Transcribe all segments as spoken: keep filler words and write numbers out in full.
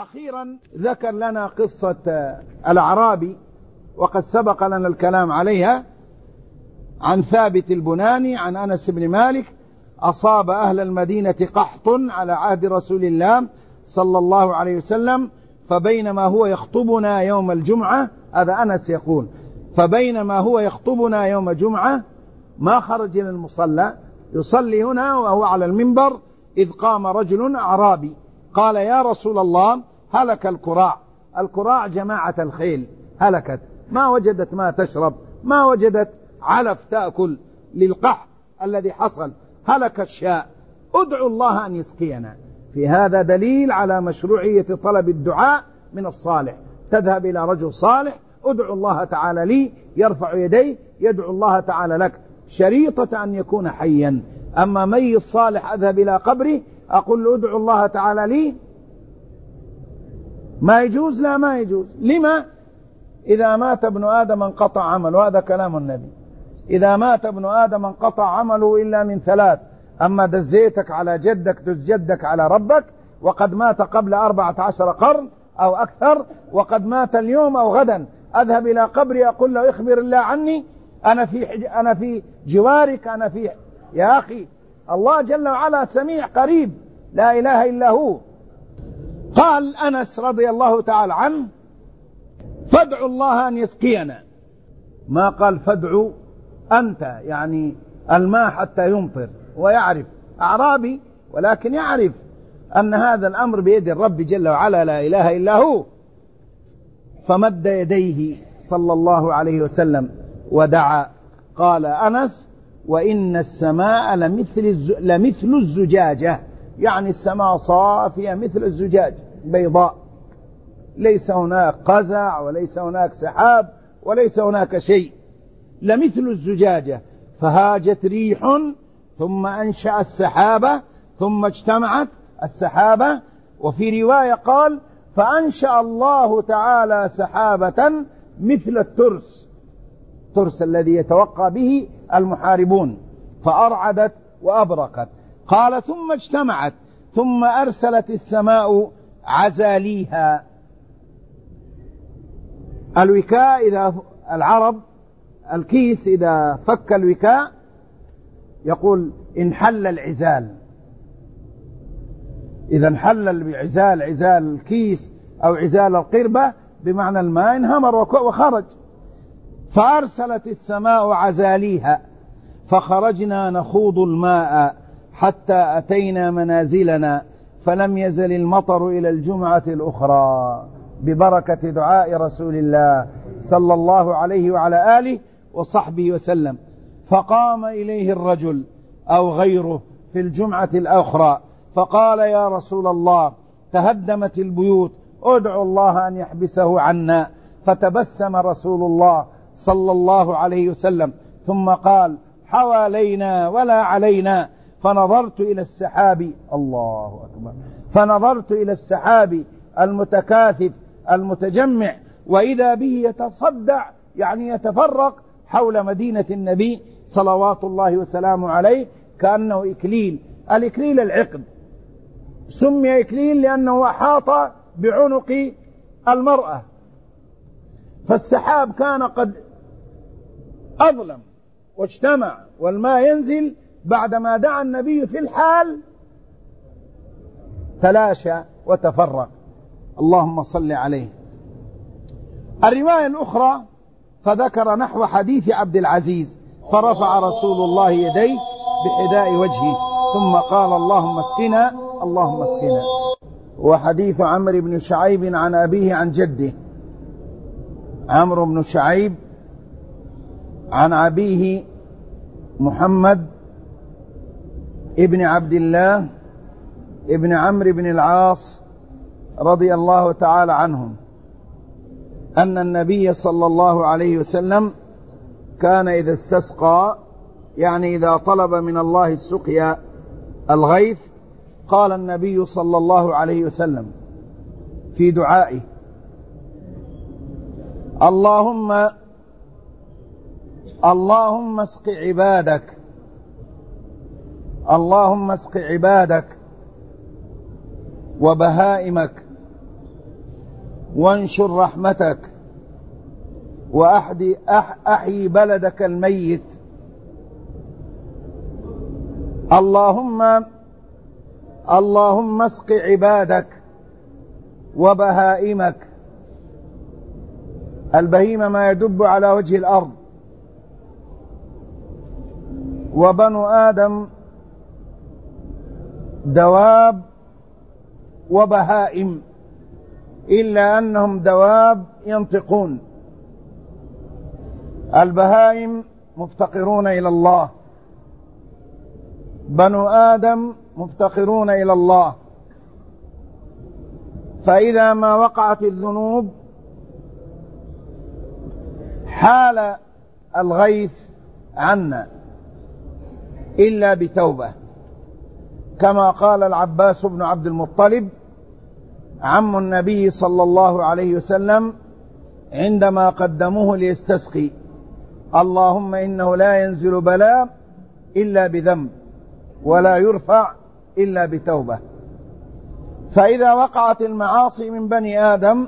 أخيرا ذكر لنا قصة الأعرابي، وقد سبق لنا الكلام عليها، عن ثابت البناني عن أنس بن مالك: أصاب أهل المدينة قحط على عهد رسول الله صلى الله عليه وسلم، فبينما هو يخطبنا يوم الجمعة، هذا أنس يقول، فبينما هو يخطبنا يوم جمعة ما خرج إلى المصلى يصلي هنا وهو على المنبر، إذ قام رجل أعرابي قال: يا رسول الله، هلك الكراع. الكراع جماعة الخيل، هلكت، ما وجدت ما تشرب، ما وجدت علف تأكل للقحط الذي حصل، هلك الشاء، ادعوا الله أن يسقينا. في هذا دليل على مشروعية طلب الدعاء من الصالح. تذهب إلى رجل صالح: ادعو الله تعالى لي، يرفع يديه يدعو الله تعالى لك، شريطة أن يكون حيا. أما ميت صالح أذهب إلى قبره أقول له ادعو الله تعالى لي، ما يجوز. لا، ما يجوز. لما؟ إذا مات ابن آدم انقطع عمله، وهذا كلام النبي. إذا مات ابن آدم انقطع عمله إلا من ثلاث: أما دزيتك على جدك دز جدك على ربك، وقد مات قبل أربعة عشر قرن أو أكثر، وقد مات اليوم أو غدا، أذهب إلى قبري أقول له اخبر الله عني، أنا في حج... أنا في جوارك، أنا في. يا أخي، الله جل وعلا سميع قريب، لا إله إلا هو. قال أنس رضي الله تعالى عنه: فادعوا الله أن يسقينا، ما قال فادعوا أنت، يعني الماء حتى يمطر. ويعرف أعرابي، ولكن يعرف أن هذا الأمر بيد الرب جل وعلا، لا إله إلا هو. فمد يديه صلى الله عليه وسلم ودعا. قال أنس: وإن السماء لمثل, الز... لمثل الزجاجة، يعني السماء صافية مثل الزجاج، بيضاء، ليس هناك قزع وليس هناك سحاب وليس هناك شيء، لمثل الزجاجة. فهاجت ريح ثم أنشأ السحابة ثم اجتمعت السحابة. وفي رواية قال: فأنشأ الله تعالى سحابة مثل الترس، الترس الذي يتوقى به المحاربون، فأرعدت وأبرقت. قال: ثم اجتمعت ثم أرسلت السماء عزاليها. الوكاء، إذا العرب الكيس إذا فك الوكاء يقول انحل العزال. إذا انحل العزال، عزال الكيس أو عزال القربة، بمعنى الماء انهمر وخرج. فأرسلت السماء عزاليها، فخرجنا نخوض الماء حتى أتينا منازلنا، فلم يزل المطر إلى الجمعة الأخرى، ببركة دعاء رسول الله صلى الله عليه وعلى آله وصحبه وسلم. فقام إليه الرجل أو غيره في الجمعة الأخرى فقال: يا رسول الله، تهدمت البيوت، ادعو الله أن يحبسه عنا. فتبسم رسول الله صلى الله عليه وسلم ثم قال: حوالينا ولا علينا. فنظرت إلى السحاب، الله أكبر، فنظرت إلى السحاب المتكاثف المتجمع، وإذا به يتصدع، يعني يتفرق حول مدينة النبي صلوات الله وسلامه عليه كأنه إكليل. الإكليل العقد، سمي إكليل لأنه أحاط بعنق المرأة. فالسحاب كان قد أظلم واجتمع، والماء ينزل بعدما دعا النبي في الحال تلاشى وتفرق. اللهم صل عليه. الرواية الأخرى فذكر نحو حديث عبد العزيز: فرفع رسول الله يديه بحذاء وجهه ثم قال: اللهم اسقنا اللهم اسقنا. وحديث عمرو بن شعيب عن أبيه عن جده، عمرو بن شعيب عن أبيه محمد ابن عبد الله ابن عمرو بن العاص رضي الله تعالى عنهم، أن النبي صلى الله عليه وسلم كان إذا استسقى، يعني إذا طلب من الله السقيا الغيث، قال النبي صلى الله عليه وسلم في دعائه: اللهم اللهم اسق عبادك، اللهم اسق عبادك وبهائمك وانشر رحمتك وأحيي أحيي بلدك الميت. اللهم اللهم اسق عبادك وبهائمك. البهيمة ما يدب على وجه الأرض، وبنو آدم دواب وبهائم، إلا أنهم دواب ينطقون. البهائم مفتقرون إلى الله، بنو آدم مفتقرون إلى الله. فإذا ما وقعت الذنوب حال الغيث عنا إلا بتوبة، كما قال العباس بن عبد المطلب عم النبي صلى الله عليه وسلم عندما قدموه ليستسقي: اللهم إنه لا ينزل بلاء إلا بذنب ولا يرفع إلا بتوبة. فإذا وقعت المعاصي من بني آدم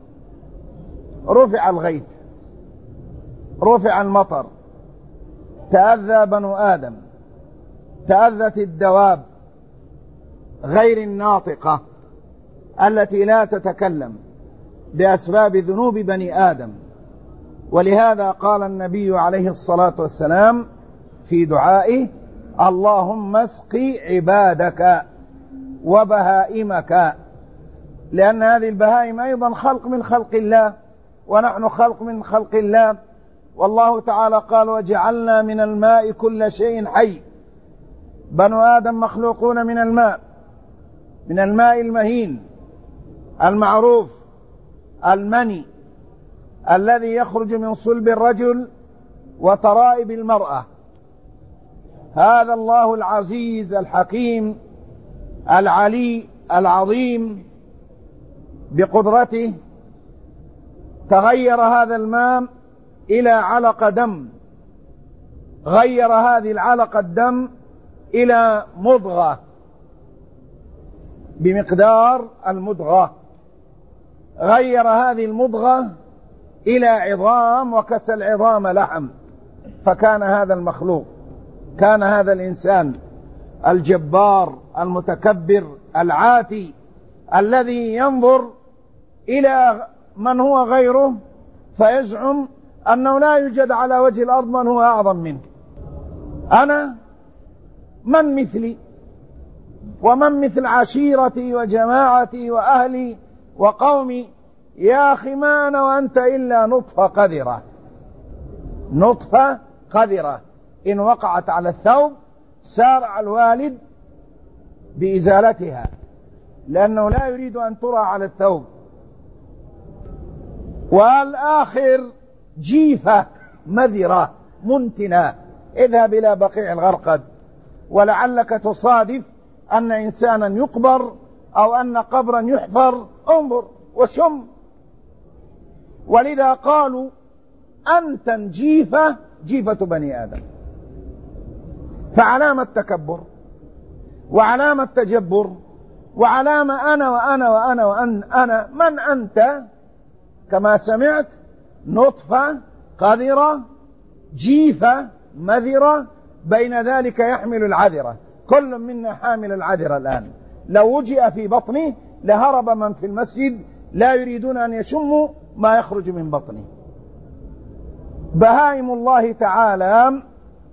رفع الغيث، رفع المطر، تأذى بنو آدم، تأذت الدواب غير الناطقة التي لا تتكلم بأسباب ذنوب بني آدم. ولهذا قال النبي عليه الصلاة والسلام في دعائه: اللهم اسق عبادك وبهائمك، لأن هذه البهائم أيضا خلق من خلق الله، ونحن خلق من خلق الله. والله تعالى قال: وجعلنا من الماء كل شيء حي. بنو آدم مخلوقون من الماء، من الماء المهين المعروف المني الذي يخرج من صلب الرجل وترائب المرأة. هذا الله العزيز الحكيم العلي العظيم بقدرته تغير هذا الماء إلى علقة دم، غير هذه العلقة الدم إلى مضغة بمقدار المضغة، غير هذه المضغة إلى عظام، وكسى العظام لحم. فكان هذا المخلوق، كان هذا الإنسان الجبار المتكبر العاتي الذي ينظر إلى من هو غيره فيزعم أنه لا يوجد على وجه الأرض من هو أعظم منه. أنا من مثلي ومن مثل عشيرتي وجماعتي وأهلي وقومي؟ يا أخي ما أنا وأنت إلا نطفة قذرة، نطفة قذرة إن وقعت على الثوب سارع الوالد بإزالتها، لأنه لا يريد أن ترى على الثوب. والآخر جيفة مذرة منتنة، اذهب إلى بقيع الغرقد ولعلك تصادف أن إنسانا يقبر أو أن قبرا يحفر، انظر وشم. ولذا قالوا أنت جيفة، جيفة بني آدم. فعلامة تكبر وعلامة تجبر وعلامة أنا وأنا وأنا وأن أنا من أنت؟ كما سمعت نطفة قذرة جيفة مذرة، بين ذلك يحمل العذرة. كل منا حامل العذرة الآن، لو وجئ في بطنه لهرب من في المسجد لا يريدون أن يشموا ما يخرج من بطنه. بهائم الله تعالى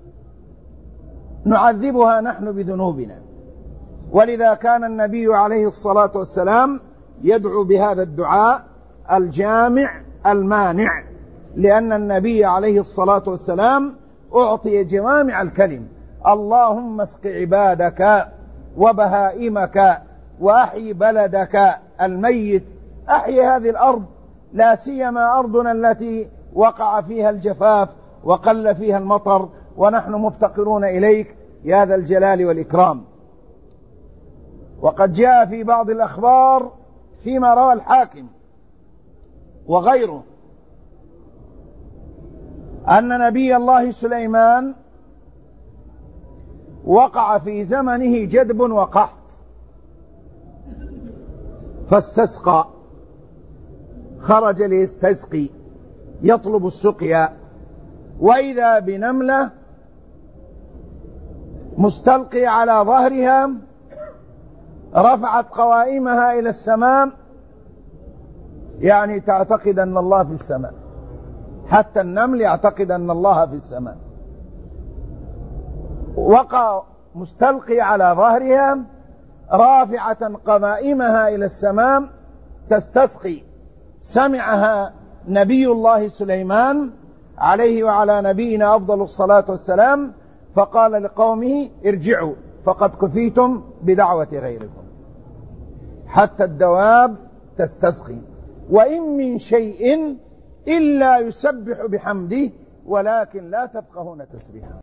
نعذبها نحن بذنوبنا، ولذا كان النبي عليه الصلاة والسلام يدعو بهذا الدعاء الجامع المانع، لأن النبي عليه الصلاة والسلام أعطي جوامع الكلم: اللهم اسق عبادك وبهائمك وأحيي بلدك الميت. أحيي هذه الأرض، لا سيما أرضنا التي وقع فيها الجفاف وقل فيها المطر، ونحن مفتقرون إليك يا ذا الجلال والإكرام. وقد جاء في بعض الأخبار فيما روى الحاكم وغيره أن نبي الله سليمان وقع في زمنه جدب وقحط فاستسقى، خرج ليستسقي يطلب السقيا، وإذا بنملة مستلقي على ظهرها رفعت قوائمها إلى السماء، يعني تعتقد أن الله في السماء، حتى النمل يعتقد أن الله في السماء. وقع مستلقي على ظهرها رافعة قوائمها إلى السماء تستسقي، سمعها نبي الله سليمان عليه وعلى نبينا أفضل الصلاة والسلام، فقال لقومه ارجعوا فقد كفيتم بدعوة غيركم. حتى الدواب تستسقي. وإن من شيء إلا يسبح بحمده ولكن لا تفقهون تسبيحه.